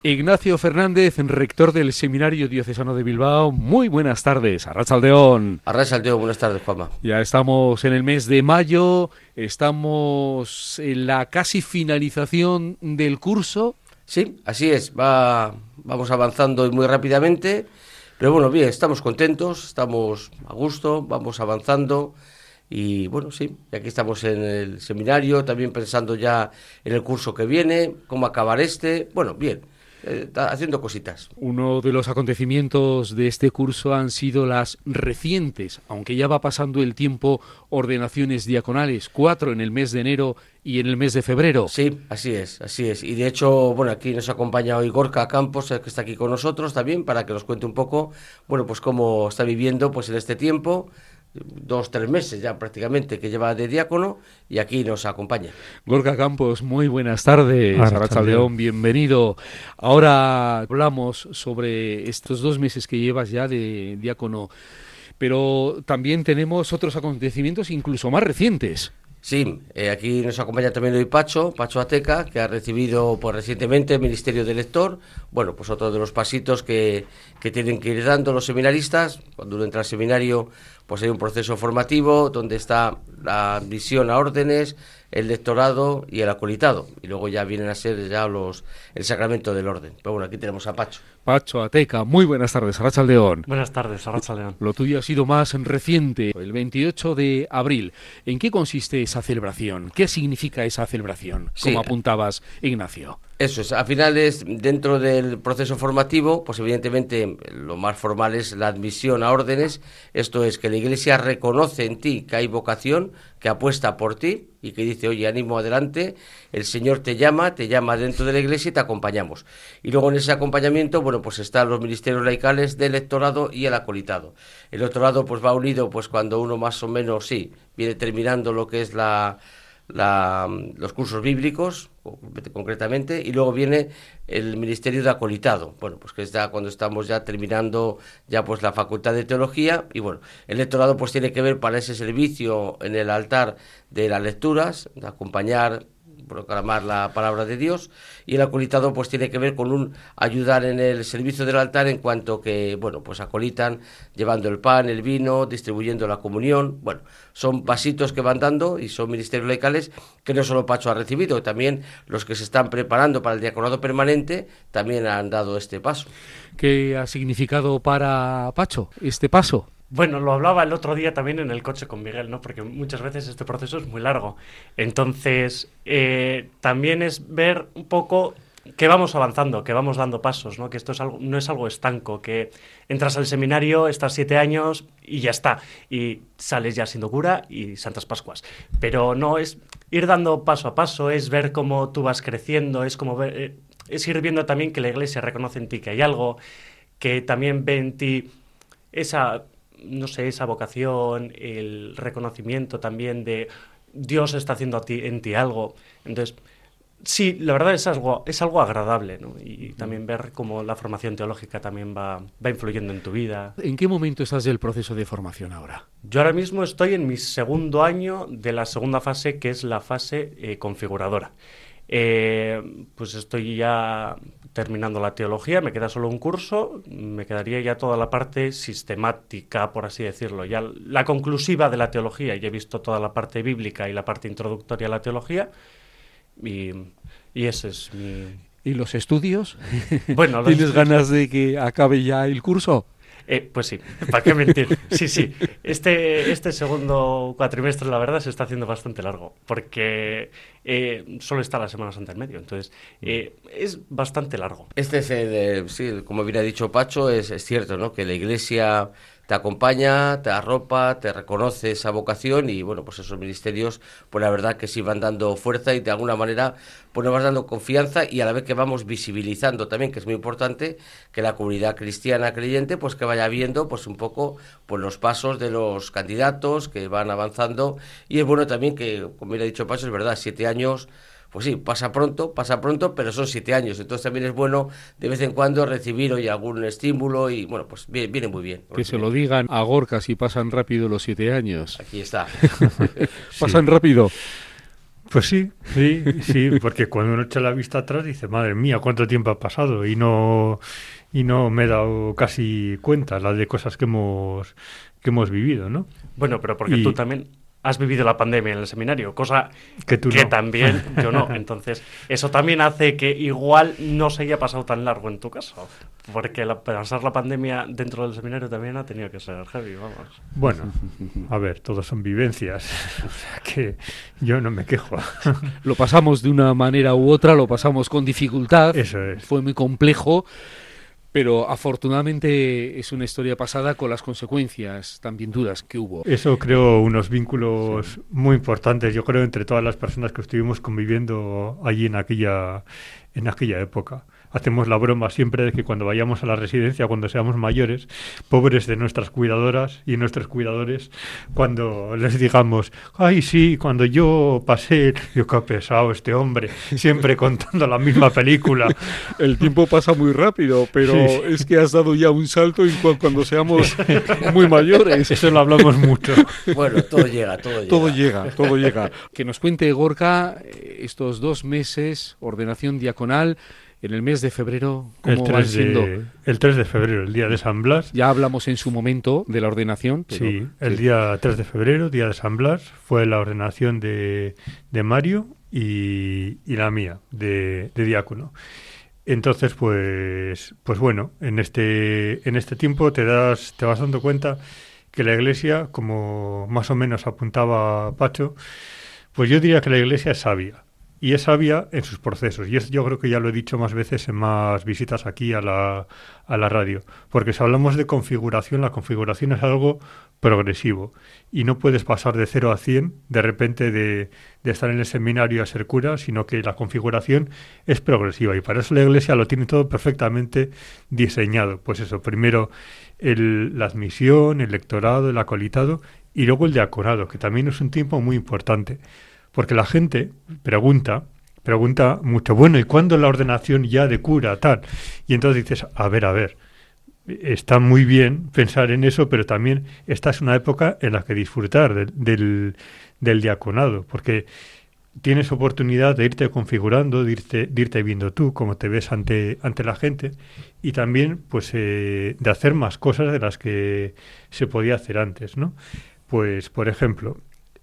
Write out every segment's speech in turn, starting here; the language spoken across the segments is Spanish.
Ignacio Fernández, rector del Seminario Diocesano de Bilbao. Muy buenas tardes, Arratsaldeon. Arratsaldeon, buenas tardes, Juanma. Ya estamos en el mes de mayo, estamos en la casi finalización del curso. Sí, así es, vamos avanzando muy rápidamente, pero bueno, bien, estamos contentos, estamos a gusto, vamos avanzando y bueno, sí, aquí estamos en el seminario, también pensando ya en el curso que viene, cómo acabar bueno, bien. Haciendo cositas. Uno de los acontecimientos de este curso han sido las recientes, aunque ya va pasando el tiempo, ordenaciones diaconales, 4 en el mes de enero y en el mes de febrero. Sí, así es. Y de hecho, bueno, aquí nos acompaña hoy Gorka Campos, que está aquí con nosotros también, para que nos cuente un poco, bueno, pues cómo está viviendo pues en este tiempo. 2-3 meses ya prácticamente que lleva de diácono y aquí nos acompaña. Gorka Campos, muy buenas tardes. Arratsaldeon, bienvenido. Ahora hablamos sobre estos 2 meses que llevas ya de diácono, pero también tenemos otros acontecimientos incluso más recientes. Sí, aquí nos acompaña también hoy Pacho Ateca, que ha recibido pues recientemente el Ministerio de Lector. Bueno, pues otro de los pasitos que tienen que ir dando los seminaristas. Cuando uno entra al seminario, pues hay un proceso formativo donde está la admisión a órdenes, el lectorado y el acolitado. Y luego ya vienen a ser ya el sacramento del orden. Pero bueno, aquí tenemos a Pacho Ateca, muy buenas tardes, Arratsaldeon. Buenas tardes, Arratsaldeon. Lo tuyo ha sido más reciente, el 28 de abril. ¿En qué consiste esa celebración? ¿Qué significa esa celebración? Como apuntabas, Ignacio. Eso es, al final es dentro del proceso formativo, pues evidentemente lo más formal es la admisión a órdenes. Esto es que la Iglesia reconoce en ti que hay vocación, que apuesta por ti y que dice, oye, ánimo, adelante, el Señor te llama dentro de la Iglesia y te acompañamos. Y luego en ese acompañamiento, bueno, pues están los ministerios laicales del lectorado y el acolitado. El lectorado pues va unido pues cuando uno más o menos, viene terminando lo que es los cursos bíblicos, concretamente, y luego viene el ministerio de acolitado, bueno, pues que es ya cuando estamos ya terminando ya pues la facultad de teología, y bueno, el lectorado pues tiene que ver para ese servicio en el altar de las lecturas, de acompañar, proclamar la palabra de Dios, y el acolitado pues tiene que ver con ayudar en el servicio del altar en cuanto que, bueno, pues acolitan llevando el pan, el vino, distribuyendo la comunión. Bueno, son pasitos que van dando y son ministerios laicales que no solo Pacho ha recibido, también los que se están preparando para el diaconado permanente también han dado este paso. ¿Qué ha significado para Pacho este paso? Bueno, lo hablaba el otro día también en el coche con Miguel, ¿no? Porque muchas veces este proceso es muy largo. Entonces, también es ver un poco que vamos avanzando, que vamos dando pasos, ¿no? Que esto no es algo estanco, que entras al seminario, estás 7 años y ya está. Y sales ya siendo cura y Santas Pascuas. Pero no, es ir dando paso a paso, es ver cómo tú vas creciendo, es ir viendo también que la Iglesia reconoce en ti que hay algo, que también ve en ti esa vocación, el reconocimiento también de Dios está haciendo en ti algo. Entonces, sí, la verdad es algo agradable, ¿no? Y también ver cómo la formación teológica también va influyendo en tu vida. ¿En qué momento estás del proceso de formación ahora? Yo ahora mismo estoy en mi segundo año de la segunda fase, que es la fase configuradora. Pues estoy ya terminando la teología, me queda solo un curso, me quedaría ya toda la parte sistemática, por así decirlo, ya la conclusiva de la teología. Ya he visto toda la parte bíblica y la parte introductoria a la teología y ese es mi... ¿Y los estudios? Bueno, ¿Tienes ganas de que acabe ya el curso? Pues sí, ¿para qué mentir? Sí. Este segundo cuatrimestre, la verdad, se está haciendo bastante largo, porque solo está la Semana Santa en medio, entonces es bastante largo. Este es como bien ha dicho Pacho, es cierto, ¿no? Que la Iglesia te acompaña, te arropa, te reconoce esa vocación y bueno, pues esos ministerios, pues la verdad que sí van dando fuerza y de alguna manera pues nos vas dando confianza y a la vez que vamos visibilizando también, que es muy importante, que la comunidad cristiana creyente pues que vaya viendo pues un poco pues los pasos de los candidatos que van avanzando y es bueno también que, como bien ha dicho Pacho, es verdad, 7 años... Pues sí, pasa pronto, pero son 7 años. Entonces también es bueno de vez en cuando recibir hoy algún estímulo y bueno, pues viene muy bien. Que se lo digan a Gorka si pasan rápido los 7 años. Aquí está. Pasan rápido. Pues sí, porque cuando uno echa la vista atrás dice, madre mía, cuánto tiempo ha pasado y no me he dado casi cuenta las de cosas que hemos vivido, ¿no? Bueno, pero porque tú también has vivido la pandemia en el seminario, cosa que no. También yo no. Entonces, eso también hace que igual no se haya pasado tan largo en tu caso. Porque pasar la pandemia dentro del seminario también ha tenido que ser heavy, vamos. Bueno, a ver, todos son vivencias. O sea que yo no me quejo. Lo pasamos de una manera u otra, lo pasamos con dificultad. Eso es. Fue muy complejo. Pero afortunadamente es una historia pasada con las consecuencias también duras que hubo. Eso creó unos vínculos muy importantes, yo creo, entre todas las personas que estuvimos conviviendo allí en aquella época. Hacemos la broma siempre de que cuando vayamos a la residencia, cuando seamos mayores, pobres de nuestras cuidadoras y nuestros cuidadores, cuando les digamos, ay, sí, cuando yo pasé, yo qué pesado este hombre, siempre contando la misma película. El tiempo pasa muy rápido, pero sí. Es que has dado ya un salto cuando seamos muy mayores. Eso lo hablamos mucho. Bueno, todo llega. Todo llega. Que nos cuente Gorka estos 2 meses, ordenación diaconal. En el mes de febrero, ¿cómo van siendo? El 3 de febrero, el día de San Blas. Ya hablamos en su momento de la ordenación. Pero, sí, el día 3 de febrero, día de San Blas, fue la ordenación de Mario y la mía, de diácono. Entonces, pues bueno, en este tiempo te vas dando cuenta que la Iglesia, como más o menos apuntaba Pacho, pues yo diría que la Iglesia es sabia. Y es sabia en sus procesos. Y yo creo que ya lo he dicho más veces en más visitas aquí a la radio. Porque si hablamos de configuración, la configuración es algo progresivo. Y no puedes pasar de 0 a 100 de repente de estar en el seminario a ser cura, sino que la configuración es progresiva. Y para eso la Iglesia lo tiene todo perfectamente diseñado. Pues eso, primero la admisión, el lectorado, el acolitado y luego el diaconado, que también es un tiempo muy importante. Porque la gente pregunta mucho, bueno, ¿y cuándo la ordenación ya de cura, tal? Y entonces dices, a ver, está muy bien pensar en eso, pero también esta es una época en la que disfrutar del diaconado, porque tienes oportunidad de irte configurando, de irte viendo tú, cómo te ves ante la gente, y también pues de hacer más cosas de las que se podía hacer antes, ¿no? Pues, por ejemplo,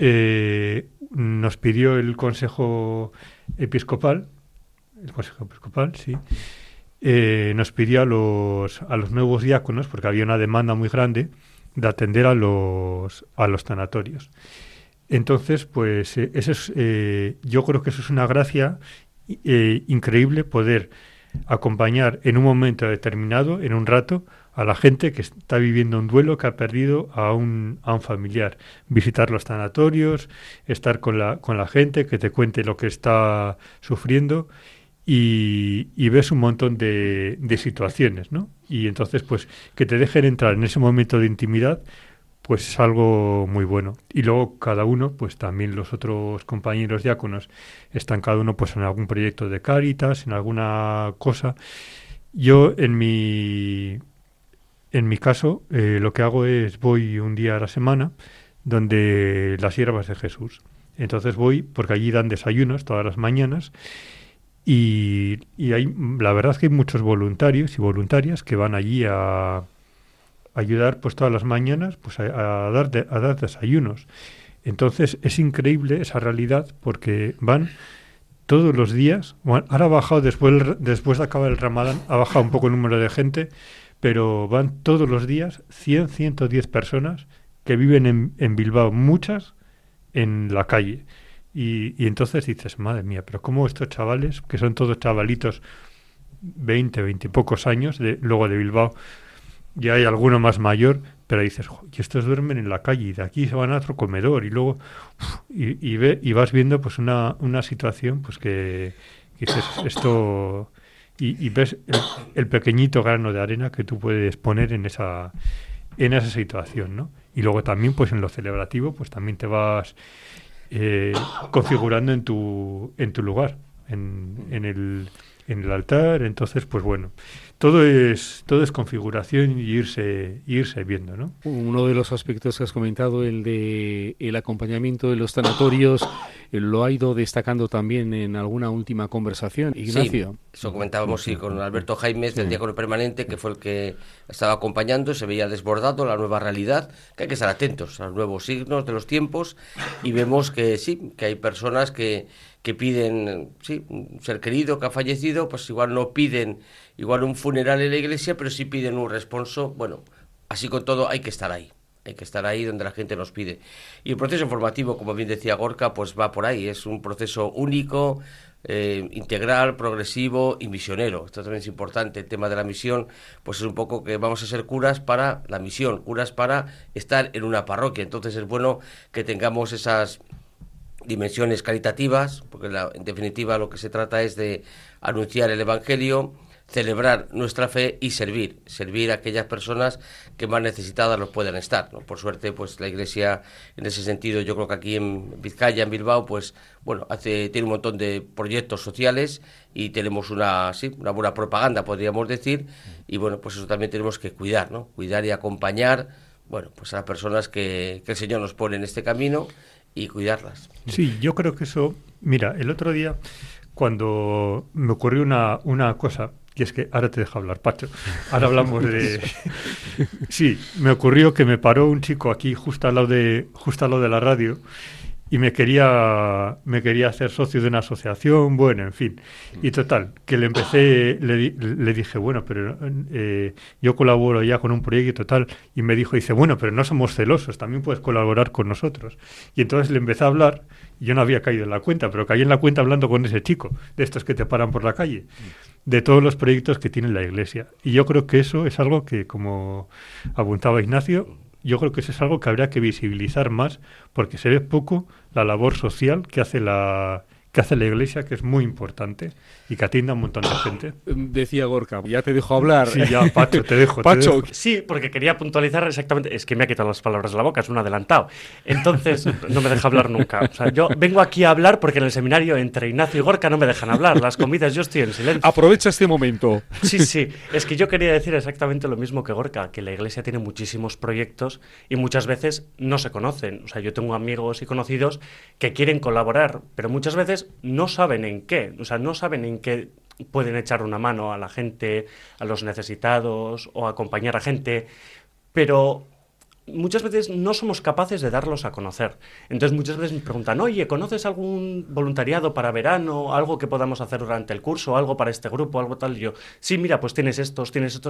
nos pidió el Consejo Episcopal, sí, nos pidió a los nuevos diáconos, porque había una demanda muy grande, de atender a los tanatorios. Entonces, pues eso es, yo creo que eso es una gracia increíble, poder acompañar en un momento determinado, en un rato, a la gente que está viviendo un duelo, que ha perdido a un familiar. Visitar los tanatorios, estar con la gente, que te cuente lo que está sufriendo y ves un montón de situaciones, ¿no? Y entonces, pues, que te dejen entrar en ese momento de intimidad, pues es algo muy bueno. Y luego cada uno, pues también los otros compañeros diáconos, están cada uno pues en algún proyecto de Cáritas, en alguna cosa. Yo en mi caso, lo que hago es voy un día a la semana donde las Hierbas de Jesús. Entonces voy porque allí dan desayunos todas las mañanas y la verdad es que hay muchos voluntarios y voluntarias que van allí a ayudar pues todas las mañanas pues a dar desayunos. Entonces es increíble esa realidad porque van todos los días. Bueno, ahora ha bajado después de acabar el Ramadán, ha bajado un poco el número de gente, pero van todos los días 110 personas que viven en Bilbao, muchas en la calle. Y entonces dices, madre mía, pero cómo estos chavales, que son todos chavalitos 20 y pocos años, luego de Bilbao, ya hay alguno más mayor, pero dices, y estos duermen en la calle y de aquí se van a otro comedor y luego y vas viendo pues una situación pues que dices esto y ves el pequeñito grano de arena que tú puedes poner en esa situación, ¿no? Y luego también pues en lo celebrativo pues también te vas configurando en tu lugar, en el altar. Entonces pues bueno, todo es configuración y irse viendo, ¿no? Uno de los aspectos que has comentado, el de el acompañamiento de los tanatorios, lo ha ido destacando también en alguna última conversación, Ignacio. Sí, eso comentábamos con Alberto Jaimes, del diácono permanente, que fue el que estaba acompañando. Se veía desbordado la nueva realidad, que hay que estar atentos a los nuevos signos de los tiempos, y vemos que sí, que hay personas que piden, sí, un ser querido que ha fallecido, pues igual no piden igual un funeral en la iglesia, pero sí piden un responso. Bueno, así con todo hay que estar ahí. Hay que estar ahí donde la gente nos pide. Y el proceso formativo, como bien decía Gorka, pues va por ahí. Es un proceso único, integral, progresivo y misionero. Esto también es importante. El tema de la misión, pues es un poco que vamos a ser curas para la misión, curas para estar en una parroquia. Entonces es bueno que tengamos esas dimensiones caritativas, porque en definitiva lo que se trata es de anunciar el Evangelio, celebrar nuestra fe y servir a aquellas personas que más necesitadas los puedan estar, ¿no? Por suerte, pues la Iglesia, en ese sentido, yo creo que aquí en Vizcaya, en Bilbao, pues bueno, tiene un montón de proyectos sociales y tenemos una buena propaganda, podríamos decir, y bueno, pues eso también tenemos que cuidar, ¿no? Cuidar y acompañar, bueno, pues a las personas que el Señor nos pone en este camino y cuidarlas. Sí, yo creo que eso, mira, el otro día cuando me ocurrió una cosa, y es que ahora te dejo hablar, Pacho, ahora hablamos de... Sí, me ocurrió que me paró un chico aquí justo al lado de la radio y me quería hacer socio de una asociación, bueno, en fin. Y total, que le dije, bueno, pero yo colaboro ya con un proyecto y total. Y me dice, bueno, pero no somos celosos, también puedes colaborar con nosotros. Y entonces le empecé a hablar, y yo no había caído en la cuenta, pero caí en la cuenta hablando con ese chico, de estos que te paran por la calle, de todos los proyectos que tiene la Iglesia. Y yo creo que eso es algo que, como apuntaba Ignacio, yo creo que eso es algo que habría que visibilizar más, porque se ve poco la labor social que hace la Iglesia, que es muy importante y que atiende a un montón de gente. Decía Gorka, ya te dejo hablar. Sí, ya, Pacho, te dejo. Pacho, sí, porque quería puntualizar exactamente, es que me ha quitado las palabras de la boca, es un adelantado. Entonces, no me deja hablar nunca. O sea, yo vengo aquí a hablar porque en el seminario entre Ignacio y Gorka no me dejan hablar. Las comidas yo estoy en silencio. Aprovecha este momento. Sí, es que yo quería decir exactamente lo mismo que Gorka, que la Iglesia tiene muchísimos proyectos y muchas veces no se conocen. O sea, yo tengo amigos y conocidos que quieren colaborar, pero muchas veces no saben en qué. O sea, no saben en qué pueden echar una mano a la gente, a los necesitados o acompañar a gente, pero muchas veces no somos capaces de darlos a conocer. Entonces muchas veces me preguntan, oye, ¿conoces algún voluntariado para verano? ¿Algo que podamos hacer durante el curso? ¿Algo para este grupo? ¿Algo tal? Y yo, sí, mira, pues tienes esto.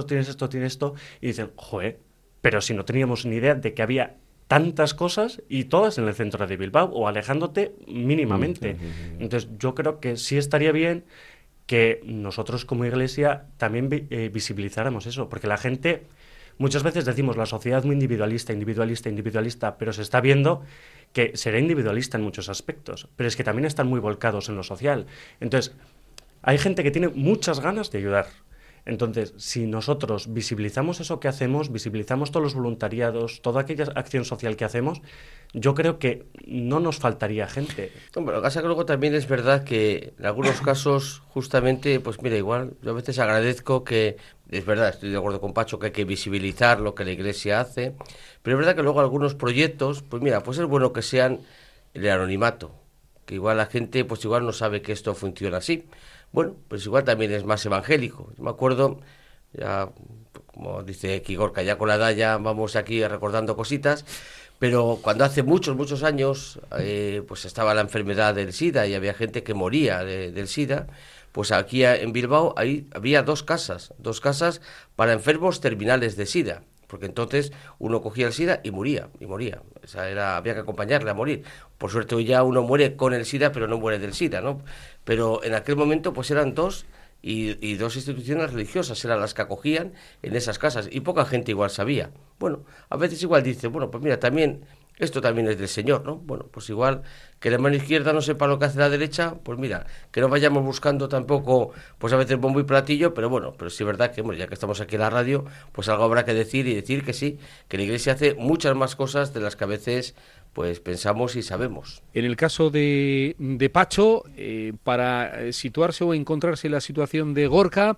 Y dicen, joder, pero si no teníamos ni idea de que había tantas cosas y todas en el centro de Bilbao o alejándote mínimamente. Entonces yo creo que sí estaría bien que nosotros como Iglesia también visibilizáramos eso, porque la gente, muchas veces decimos la sociedad muy individualista, pero se está viendo que será individualista en muchos aspectos, pero es que también están muy volcados en lo social. Entonces, hay gente que tiene muchas ganas de ayudar. Entonces, si nosotros visibilizamos eso que hacemos, visibilizamos todos los voluntariados, toda aquella acción social que hacemos, yo creo que no nos faltaría gente. Bueno, lo que pasa es que luego también es verdad que en algunos casos, justamente, pues mira, igual, yo a veces agradezco que, es verdad, estoy de acuerdo con Pacho, que hay que visibilizar lo que la Iglesia hace, pero es verdad que luego algunos proyectos, pues mira, pues es bueno que sean el anonimato, que igual la gente, pues igual no sabe que esto funciona así. Bueno, pues igual también es más evangélico. Yo me acuerdo, ya como dice Gorka, ya con la edad ya vamos aquí recordando cositas, pero cuando hace muchos años pues estaba la enfermedad del SIDA y había gente que moría del SIDA, pues aquí en Bilbao ahí había dos casas para enfermos terminales de SIDA. Porque entonces uno cogía el SIDA y moría. O sea, había que acompañarle a morir. Por suerte hoy ya uno muere con el SIDA, pero no muere del SIDA, ¿no? Pero en aquel momento pues eran dos y dos instituciones religiosas eran las que acogían en esas casas y poca gente igual sabía. Bueno, a veces igual dice, bueno, pues mira, también esto también es del Señor, ¿no? Bueno, pues igual que la mano izquierda no sepa lo que hace la derecha, pues mira, que no vayamos buscando tampoco, pues a veces bombo y platillo, pero bueno, pero sí es verdad que, bueno, ya que estamos aquí en la radio, pues algo habrá que decir y decir que sí, que la Iglesia hace muchas más cosas de las que a veces pues pensamos y sabemos. En el caso de Pacho, para situarse o encontrarse en la situación de Gorka,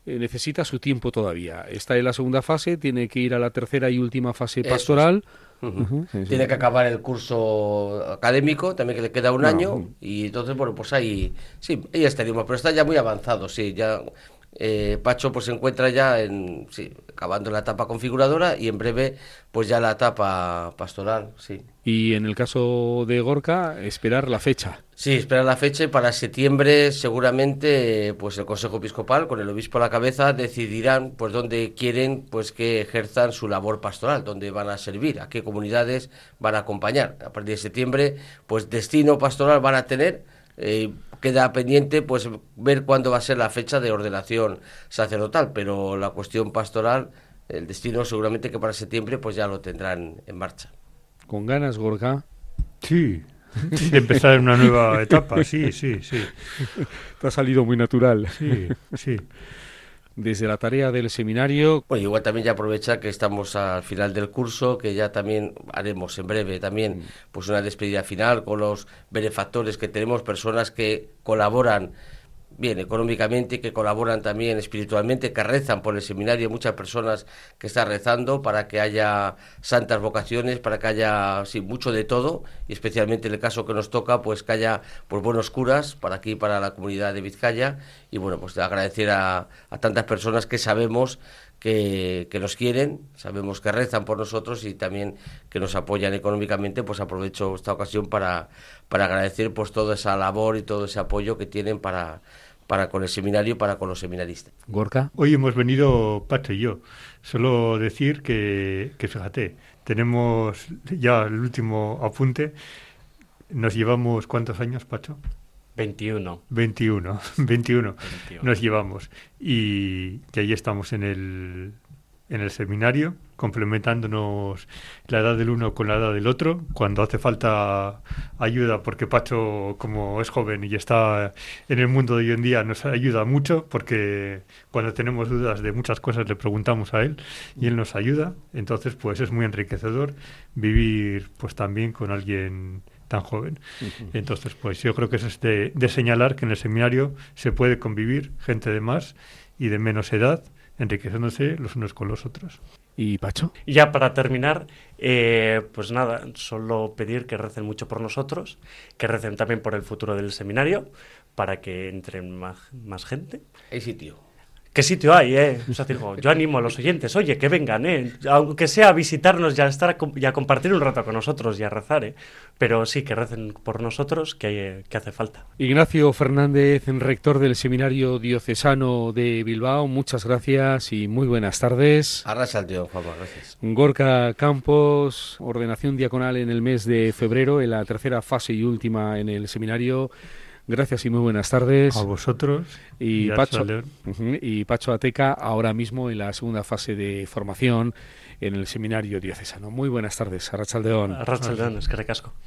necesita su tiempo todavía. Está en la segunda fase, tiene que ir a la tercera y última fase pastoral. Tiene que acabar el curso académico, también que le queda un año, y entonces, bueno, pues ahí estaríamos, pero está ya muy avanzado, sí, ya Pacho pues se encuentra ya acabando la etapa configuradora y en breve pues ya la etapa pastoral, sí. Y en el caso de Gorka, esperar la fecha. Sí, esperar la fecha y para septiembre seguramente pues el Consejo Episcopal con el obispo a la cabeza decidirán pues dónde quieren pues que ejerzan su labor pastoral, dónde van a servir, a qué comunidades van a acompañar. A partir de septiembre pues destino pastoral van a tener. Queda pendiente pues ver cuándo va a ser la fecha de ordenación sacerdotal, pero la cuestión pastoral, el destino seguramente que para septiembre pues ya lo tendrán en marcha. ¿Con ganas, Gorka? Sí, de empezar una nueva etapa, sí. Te ha salido muy natural. Sí. Desde la tarea del seminario. Bueno, igual también ya aprovechar que estamos al final del curso, que ya también haremos en breve también pues una despedida final con los benefactores que tenemos, personas que colaboran bien económicamente, que colaboran también espiritualmente, que rezan por el seminario, muchas personas que están rezando para que haya santas vocaciones, para que haya mucho de todo, y especialmente en el caso que nos toca, pues que haya pues buenos curas para aquí, para la comunidad de Vizcaya, y bueno, pues agradecer a tantas personas que sabemos que nos quieren, sabemos que rezan por nosotros y también que nos apoyan económicamente. Pues aprovecho esta ocasión para agradecer pues toda esa labor y todo ese apoyo que tienen para con el seminario, para con los seminaristas. Gorka. Hoy hemos venido Pacho y yo. Solo decir que fíjate, tenemos ya el último apunte. Nos llevamos ¿cuántos años, Pacho? 21 nos llevamos, y que ahí estamos en el seminario, complementándonos la edad del uno con la edad del otro, cuando hace falta ayuda, porque Pacho, como es joven y está en el mundo de hoy en día, nos ayuda mucho, porque cuando tenemos dudas de muchas cosas le preguntamos a él y él nos ayuda. Entonces pues es muy enriquecedor vivir pues también con alguien tan joven. Entonces pues yo creo que es de señalar que en el seminario se puede convivir gente de más y de menos edad, enriqueciéndose los unos con los otros. ¿Y Pacho? Y ya para terminar, pues nada, solo pedir que recen mucho por nosotros, que recen también por el futuro del seminario, para que entren más gente. Hay sitio. ¿Qué sitio hay, O sea, digo, yo animo a los oyentes, oye, que vengan, aunque sea a visitarnos y a compartir un rato con nosotros y a rezar, pero sí, que recen por nosotros, que hace falta. Ignacio Fernández, rector del Seminario Diocesano de Bilbao, muchas gracias y muy buenas tardes. Arrasaldeo, Juanma, gracias. Gorka Campos, ordenación diaconal en el mes de febrero, en la tercera fase y última en el seminario. Gracias y muy buenas tardes. A vosotros. Y Pacho Ateca, ahora mismo en la segunda fase de formación en el Seminario Diocesano. Muy buenas tardes, Arratsaldeon. Arratsaldeon, eskerrik asko.